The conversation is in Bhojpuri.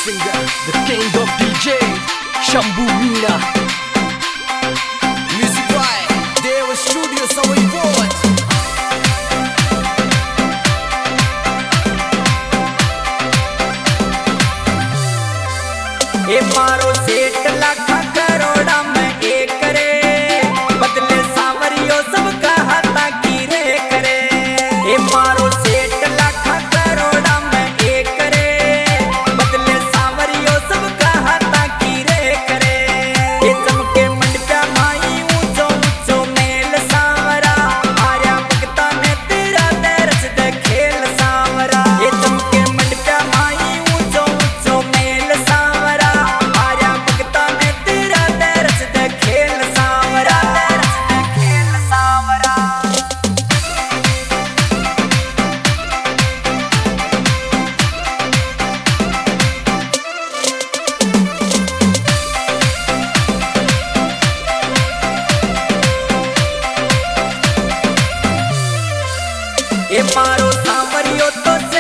singer, the king of DJ, Shambhu Meena. Music by Deva Studio, Savai Fort. ए मारो सेठ लाखा करोड़ा में एक करे, बदले सांवरियो सबका हाथा की रे करे। ए मारो सेठ लाखा करोड़ा में एक करे, बदले सांवरियो सबका हाथा की रे करे। ए चमके मंडप्या माई ऊंचो ऊंचो मेल सांवरा, आर्या भगता ने तेरा दरस दे खेल सांवरा। ए चमके मंडप्या माई ऊंचो ऊंचो मेल सांवरा, ए मारो सांवरियो तो